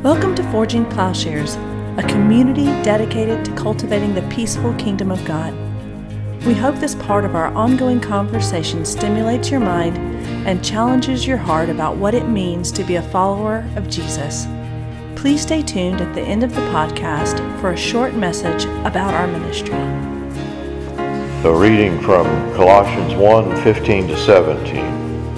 Welcome to Forging Plowshares, a community dedicated to cultivating the peaceful kingdom of God. We hope this part of our ongoing conversation stimulates your mind and challenges your heart about what it means to be a follower of Jesus. Please stay tuned at the end of the podcast for a short message about our ministry. A reading from Colossians 1:15-17.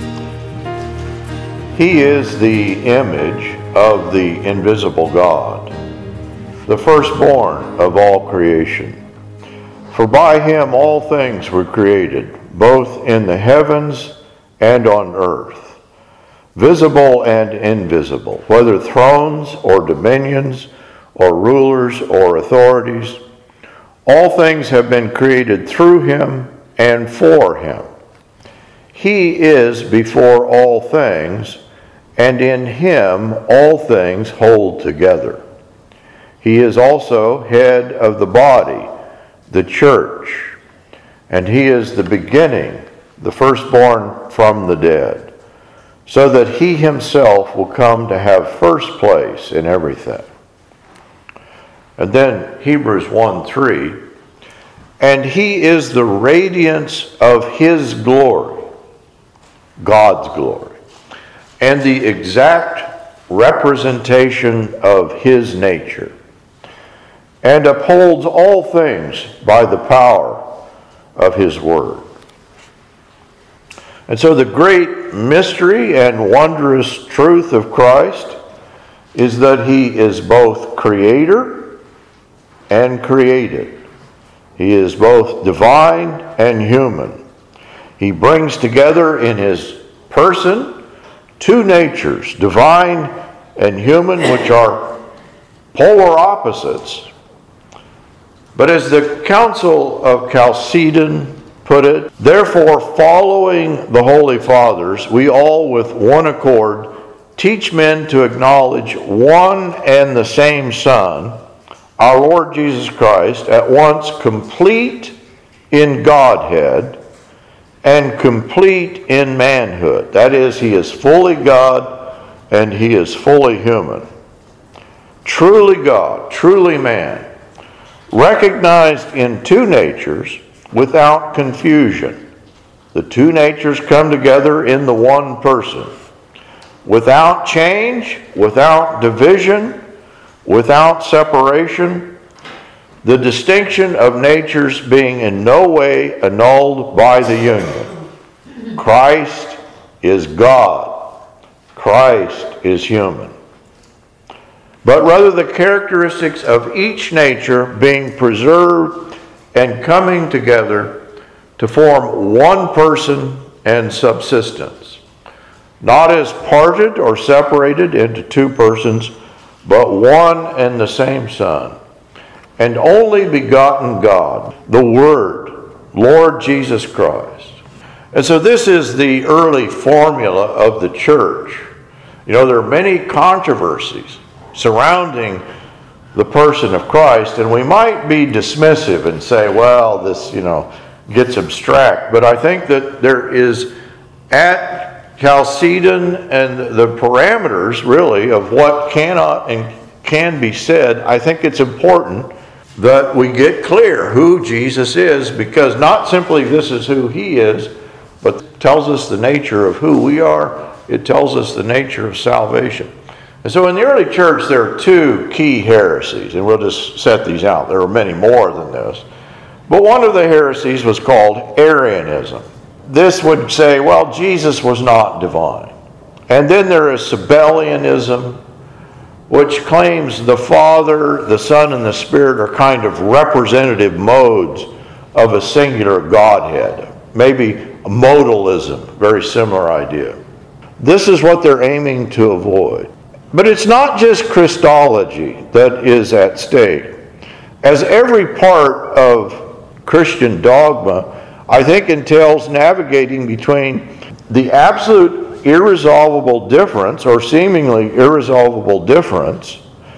He is the image of the invisible God, the firstborn of all creation. For by him all things were created, both in the heavens and on earth, visible and invisible, whether thrones or dominions or rulers or authorities. All things have been created through him and for him. He is before all things, and in him all things hold together. He is also head of the body, the church, and he is the beginning, the firstborn from the dead, so that he himself will come to have first place in everything. And then Hebrews 1:3, and he is the radiance of his glory, God's glory, and the exact representation of his nature, and upholds all things by the power of his word. And so the great mystery and wondrous truth of Christ is that he is both creator and created. He is both divine and human. He brings together in his person two natures, divine and human, which are polar opposites. But as the Council of Chalcedon put it, therefore, following the Holy Fathers, we all with one accord teach men to acknowledge one and the same Son, our Lord Jesus Christ, at once complete in Godhead and complete in manhood. That is, he is fully God and he is fully human. Truly God, truly man, recognized in two natures without confusion. The two natures come together in the one person, without change, without division, without separation, the distinction of natures being in no way annulled by the union. Christ is God. Christ is human. But rather the characteristics of each nature being preserved and coming together to form one person and subsistence, not as parted or separated into two persons, but one and the same Son, and only begotten God, the Word, Lord Jesus Christ. And so this is the early formula of the church. You know, there are many controversies surrounding the person of Christ, and we might be dismissive and say, well, this, gets abstract. But I think that there is at Chalcedon and the parameters, really, of what cannot and can be said. I think it's important that we get clear who Jesus is, because not simply this is who he is, but it tells us the nature of who we are. It tells us the nature of salvation. And so in the early church, there are two key heresies, and we'll just set these out. There are many more than this. But one of the heresies was called Arianism. This would say, well, Jesus was not divine. And then there is Sabellianism, which claims the Father, the Son, and the Spirit are kind of representative modes of a singular Godhead. Maybe a modalism, very similar idea. This is what they're aiming to avoid. But it's not just Christology that is at stake. As every part of Christian dogma, I think, entails navigating between the absolute irresolvable difference, or seemingly irresolvable difference,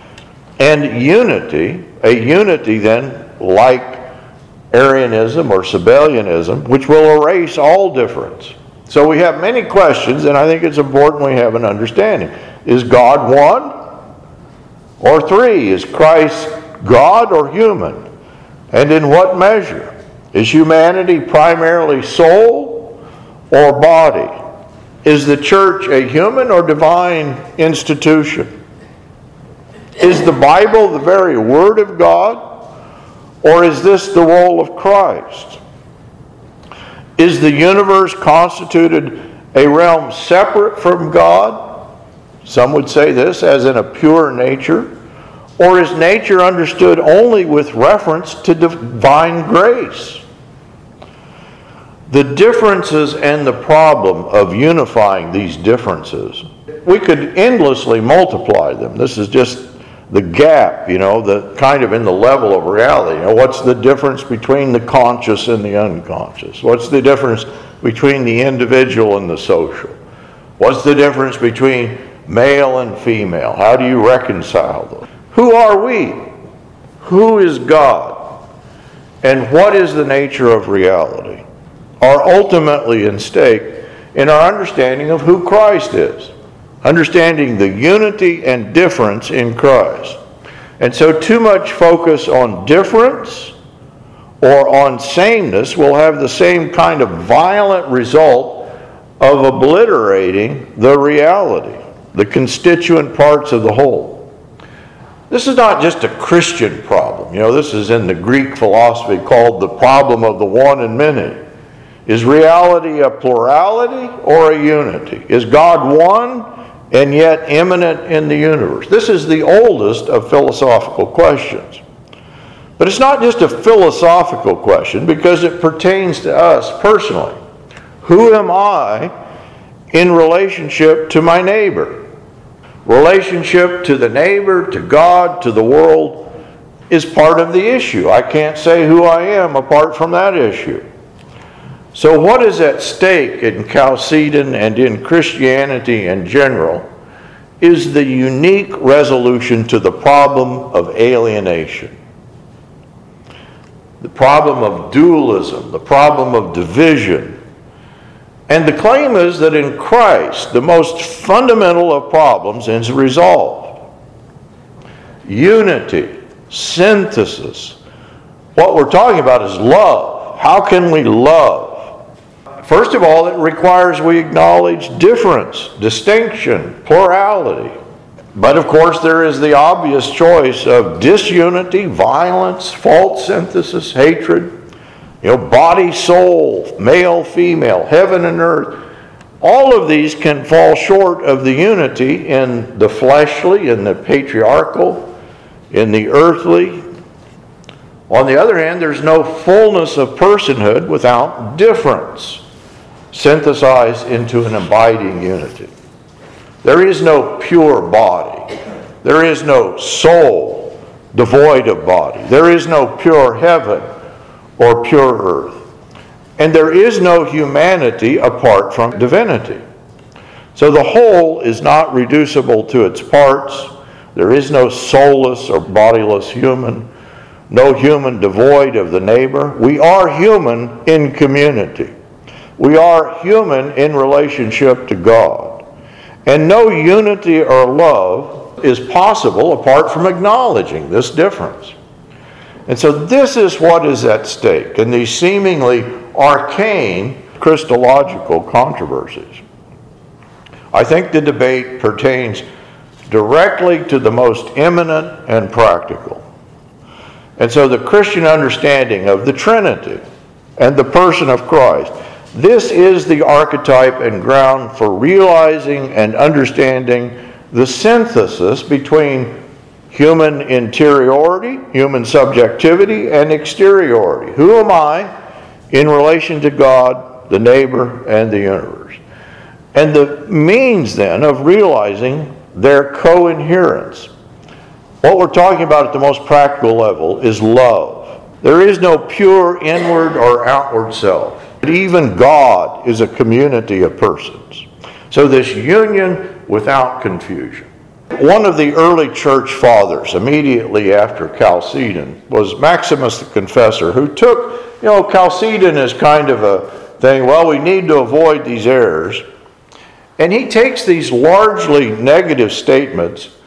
and unity, a unity then like Arianism or Sabellianism, which will erase all difference. So we have many questions, and I think it's important we have an understanding. Is God one? Or 3, is Christ God or human? And in what measure? Is humanity primarily soul or body? Is the church a human or divine institution? Is the Bible the very Word of God? Or is this the role of Christ? Is the universe constituted a realm separate from God? Some would say this, as in a pure nature. Or is nature understood only with reference to divine grace? The differences and the problem of unifying these differences, we could endlessly multiply them. This is just the gap, the kind of in the level of reality. What's the difference between the conscious and the unconscious? What's the difference between the individual and the social? What's the difference between male and female? How do you reconcile them? Who are we? Who is God? And what is the nature of reality? Are ultimately in stake in our understanding of who Christ is. Understanding the unity and difference in Christ. And so too much focus on difference or on sameness will have the same kind of violent result of obliterating the reality, the constituent parts of the whole. This is not just a Christian problem. This is in the Greek philosophy called the problem of the one and many. Is reality a plurality or a unity? Is God one and yet immanent in the universe? This is the oldest of philosophical questions. But it's not just a philosophical question because it pertains to us personally. Who am I in relationship to my neighbor? Relationship to the neighbor, to God, to the world is part of the issue. I can't say who I am apart from that issue. So what is at stake in Chalcedon and in Christianity in general is the unique resolution to the problem of alienation. The problem of dualism, the problem of division. And the claim is that in Christ, the most fundamental of problems is resolved. Unity, synthesis. What we're talking about is love. How can we love? First of all, it requires we acknowledge difference, distinction, plurality. But of course, there is the obvious choice of disunity, violence, false synthesis, hatred. Body, soul, male, female, heaven and earth. All of these can fall short of the unity in the fleshly, in the patriarchal, in the earthly. On the other hand, there's no fullness of personhood without difference, synthesized into an abiding unity. There is no pure body. There is no soul devoid of body. There is no pure heaven or pure earth. And there is no humanity apart from divinity. So the whole is not reducible to its parts. There is no soulless or bodiless human, no human devoid of the neighbor. We are human in community. We are human in relationship to God. And no unity or love is possible apart from acknowledging this difference. And so this is what is at stake in these seemingly arcane Christological controversies. I think the debate pertains directly to the most imminent and practical. And so the Christian understanding of the Trinity and the person of Christ, this is the archetype and ground for realizing and understanding the synthesis between human interiority, human subjectivity, and exteriority. Who am I in relation to God, the neighbor, and the universe? And the means then of realizing their co-inherence. What we're talking about at the most practical level is love. There is no pure inward or outward self. Even God is a community of persons. So this union without confusion. One of the early church fathers, immediately after Chalcedon, was Maximus the Confessor, who took, Chalcedon as kind of a thing, we need to avoid these errors. And he takes these largely negative statements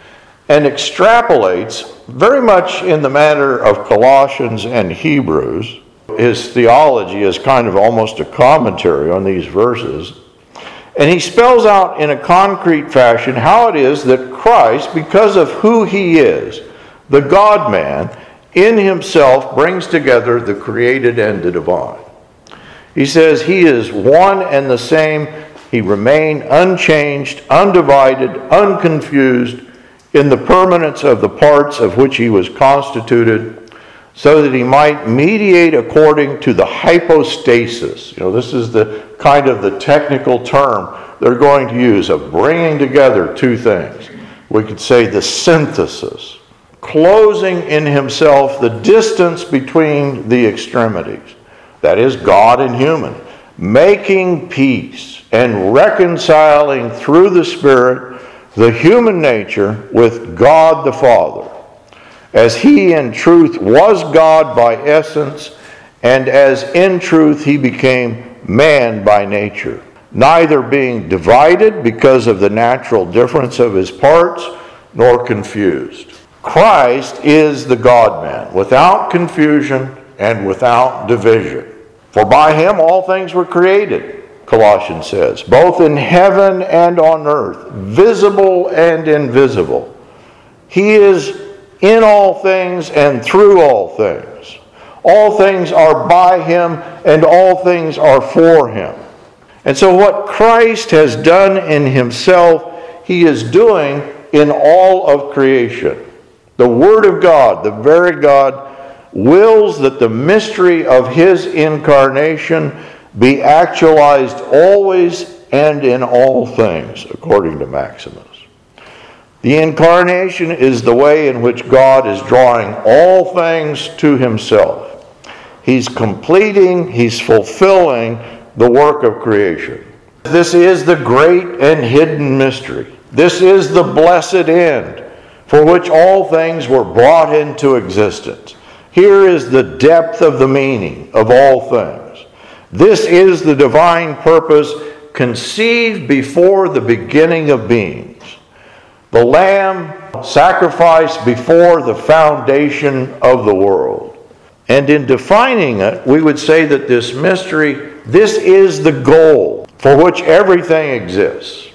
and extrapolates very much in the manner of Colossians and Hebrews. His theology is kind of almost a commentary on these verses. And he spells out in a concrete fashion how it is that Christ, because of who he is, the God-man, in himself brings together the created and the divine. He says he is one and the same. He remained unchanged, undivided, unconfused in the permanence of the parts of which he was constituted, so that he might mediate according to the hypostasis. This is the kind of the technical term they're going to use of bringing together two things. We could say the synthesis, closing in himself the distance between the extremities. That is, God and human, making peace and reconciling through the Spirit the human nature with God the Father, as he in truth was God by essence, and as in truth he became man by nature, neither being divided because of the natural difference of his parts, nor confused. Christ is the God-man, without confusion and without division. For by him all things were created, Colossians says, both in heaven and on earth, visible and invisible. He is in all things and through all things. All things are by him and all things are for him. And so what Christ has done in himself, he is doing in all of creation. The Word of God, the very God, wills that the mystery of his incarnation be actualized always and in all things, according to Maximus. The incarnation is the way in which God is drawing all things to himself. He's completing, he's fulfilling the work of creation. This is the great and hidden mystery. This is the blessed end for which all things were brought into existence. Here is the depth of the meaning of all things. This is the divine purpose conceived before the beginning of beings. The Lamb sacrificed before the foundation of the world. And in defining it, we would say that this mystery, this is the goal for which everything exists.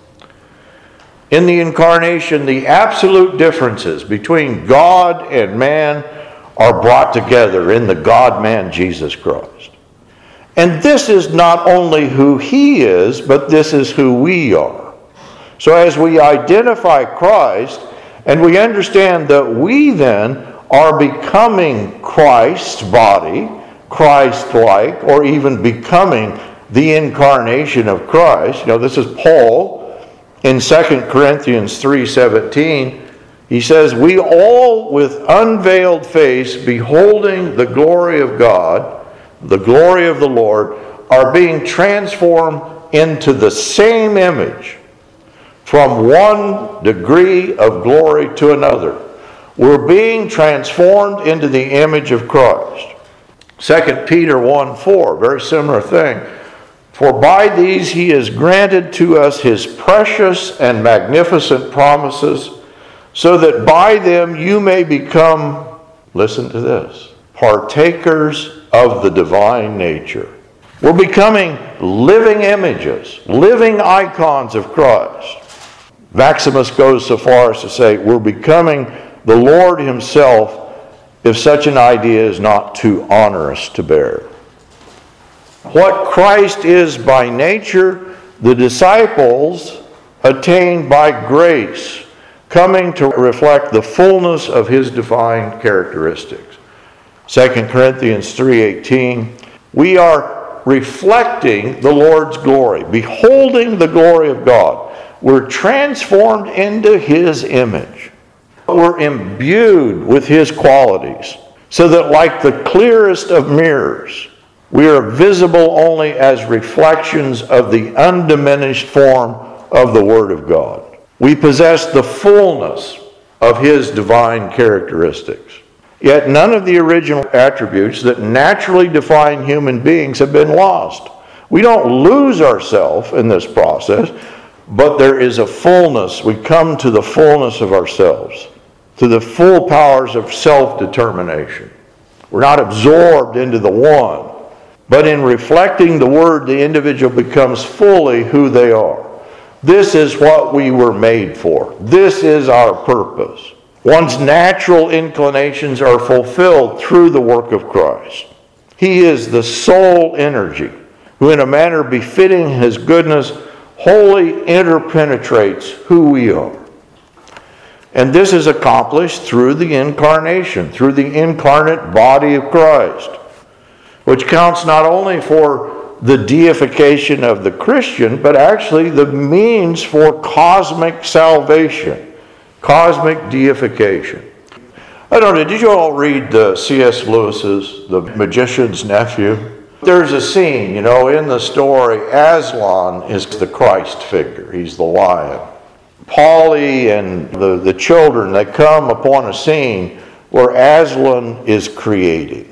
In the incarnation, the absolute differences between God and man are brought together in the God-man Jesus Christ. And this is not only who he is, but this is who we are. So as we identify Christ, and we understand that we then are becoming Christ's body, Christ-like, or even becoming the incarnation of Christ. This is Paul in 2 Corinthians 3:17. He says, we all with unveiled face, beholding the glory of God, the glory of the Lord, are being transformed into the same image from one degree of glory to another. We're being transformed into the image of Christ. 2 Peter 1:4, very similar thing. For by these he has granted to us his precious and magnificent promises, so that by them you may become, listen to this, partakers of the divine nature. We're becoming living images, living icons of Christ. Maximus goes so far as to say we're becoming the Lord himself, if such an idea is not too onerous to bear. What Christ is by nature, the disciples attained by grace, coming to reflect the fullness of his divine characteristics. 2 Corinthians 3:18, we are reflecting the Lord's glory, beholding the glory of God. We're transformed into his image. We're imbued with his qualities, so that like the clearest of mirrors, we are visible only as reflections of the undiminished form of the Word of God. We possess the fullness of his divine characteristics. Yet none of the original attributes that naturally define human beings have been lost. We don't lose ourselves in this process, but there is a fullness. We come to the fullness of ourselves, to the full powers of self-determination. We're not absorbed into the one, but in reflecting the Word, the individual becomes fully who they are. This is what we were made for. This is our purpose. One's natural inclinations are fulfilled through the work of Christ. He is the sole energy who, in a manner befitting His goodness, wholly interpenetrates who we are. And this is accomplished through the incarnation, through the incarnate body of Christ, which counts not only for the deification of the Christian, but actually the means for cosmic salvation, cosmic deification. I don't know, did you all read C.S. Lewis's The Magician's Nephew? There's a scene, in the story, Aslan is the Christ figure. He's the lion. Polly and the children, they come upon a scene where Aslan is creating.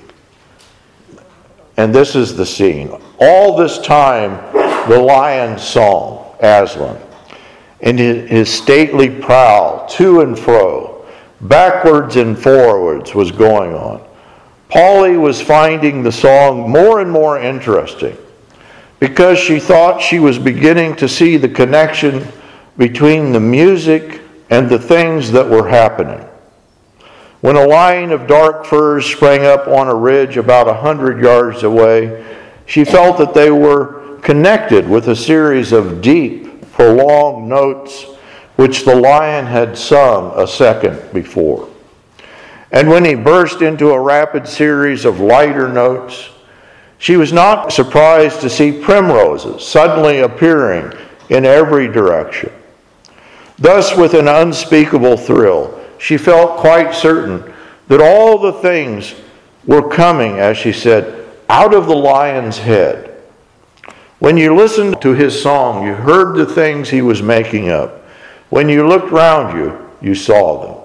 And this is the scene. All this time, the lion's song, Aslan, and his stately prowl, to and fro, backwards and forwards, was going on. Polly was finding the song more and more interesting because she thought she was beginning to see the connection between the music and the things that were happening. When a line of dark firs sprang up on a ridge about 100 yards away, she felt that they were connected with a series of deep, prolonged notes which the lion had sung a second before. And when he burst into a rapid series of lighter notes, she was not surprised to see primroses suddenly appearing in every direction. Thus, with an unspeakable thrill, she felt quite certain that all the things were coming, as she said, out of the lion's head. When you listened to his song, you heard the things he was making up. When you looked round you, you saw them.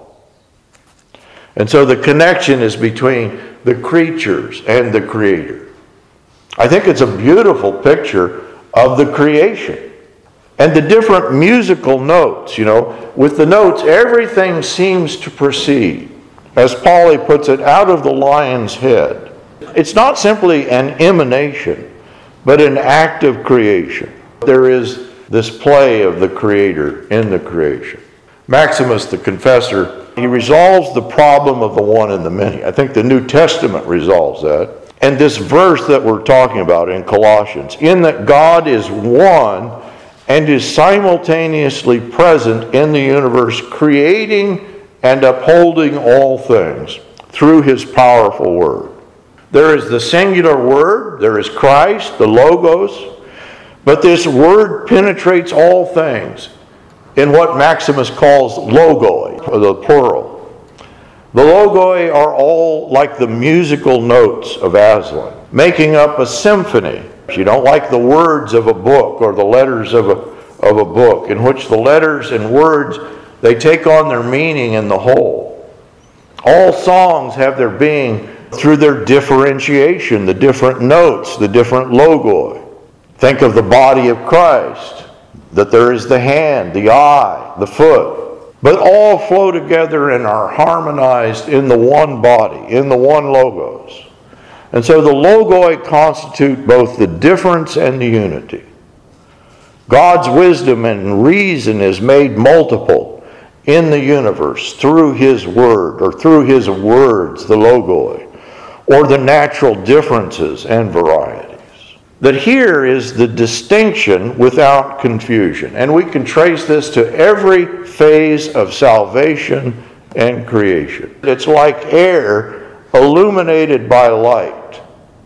And so the connection is between the creatures and the Creator. I think it's a beautiful picture of the creation. And the different musical notes, with the notes, everything seems to proceed, as Polly puts it, out of the lion's head. It's not simply an emanation, but an act of creation. There is this play of the Creator in the creation. Maximus the Confessor, he resolves the problem of the one and the many. I think the New Testament resolves that. And this verse that we're talking about in Colossians, in that God is one and is simultaneously present in the universe, creating and upholding all things through His powerful Word. There is the singular Word, there is Christ, the Logos, but this Word penetrates all things in what Maximus calls logoi, or the plural. The logoi are all like the musical notes of Aslan, making up a symphony. You don't like the words of a book or the letters of a book, in which the letters and words, they take on their meaning in the whole. All songs have their being through their differentiation, the different notes, the different logoi. Think of the body of Christ, that there is the hand, the eye, the foot, but all flow together and are harmonized in the one body, in the one logos. And so the logoi constitute both the difference and the unity. God's wisdom and reason is made multiple in the universe through His Word, or through His words, the logoi, or the natural differences and varieties. That here is the distinction without confusion. And we can trace this to every phase of salvation and creation. It's like air illuminated by light,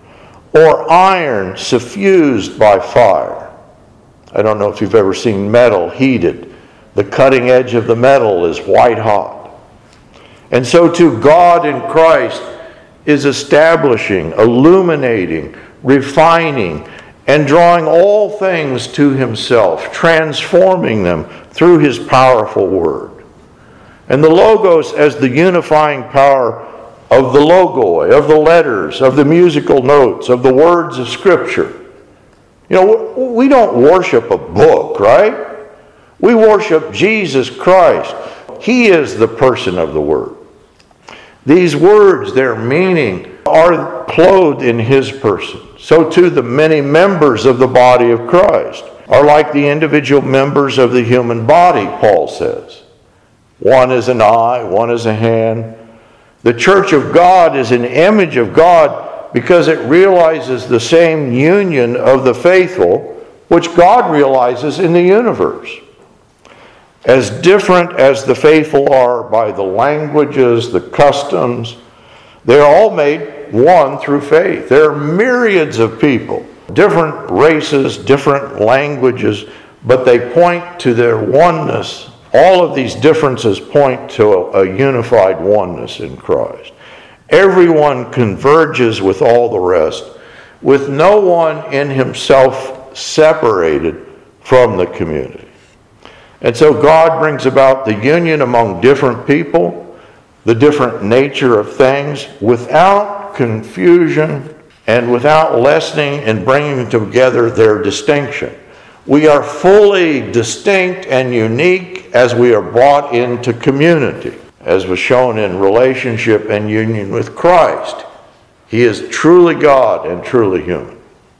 or iron suffused by fire. I don't know if you've ever seen metal heated. The cutting edge of the metal is white hot. And so too, God in Christ is establishing, illuminating, refining, and drawing all things to Himself, transforming them through His powerful Word. And the Logos as the unifying power of the logoi, of the letters, of the musical notes, of the words of Scripture. We don't worship a book, right? We worship Jesus Christ. He is the person of the Word. These words, their meaning, are clothed in His person. So too the many members of the body of Christ are like the individual members of the human body, Paul says. One is an eye, one is a hand. The church of God is an image of God because it realizes the same union of the faithful which God realizes in the universe. As different as the faithful are by the languages, the customs, they're all made one through faith. There are myriads of people, different races, different languages, but they point to their oneness. All of these differences point to a unified oneness in Christ. Everyone converges with all the rest, with no one in himself separated from the community. And so God brings about the union among different people, the different nature of things, without confusion and without lessening and bringing together their distinction. We are fully distinct and unique as we are brought into community, as was shown in relationship and union with Christ. He is truly God and truly human.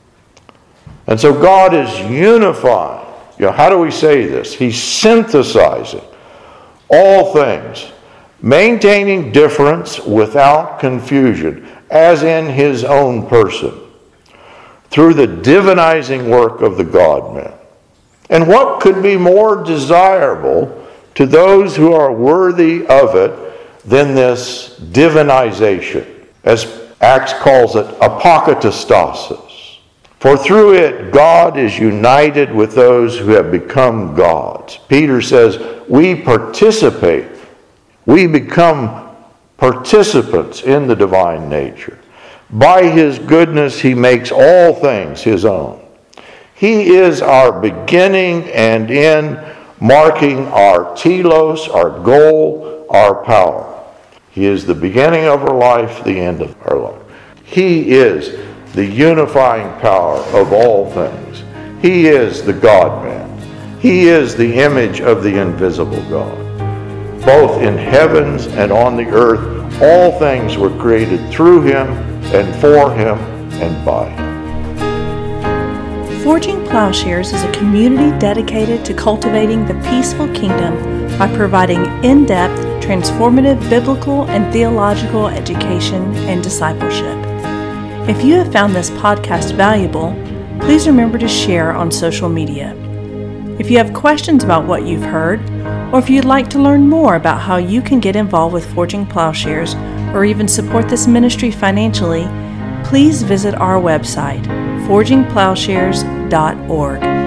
And so God is unifying. How do we say this? He's synthesizing all things, maintaining difference without confusion, as in His own person, through the divinizing work of the God-man. And what could be more desirable to those who are worthy of it than this divinization, as Acts calls it, apokatastasis? For through it, God is united with those who have become gods. Peter says, we participate, we become participants in the divine nature. By His goodness, He makes all things His own. He is our beginning and end, marking our telos, our goal, our power. He is the beginning of our life, the end of our life. He is the unifying power of all things. He is the God-man. He is the image of the invisible God. Both in heavens and on the earth, all things were created through Him and for Him and by Him. Forging Plowshares is a community dedicated to cultivating the peaceful kingdom by providing in-depth, transformative biblical and theological education and discipleship. If you have found this podcast valuable, please remember to share on social media. If you have questions about what you've heard, or if you'd like to learn more about how you can get involved with Forging Plowshares or even support this ministry financially, please visit our website, forgingplowshares.org.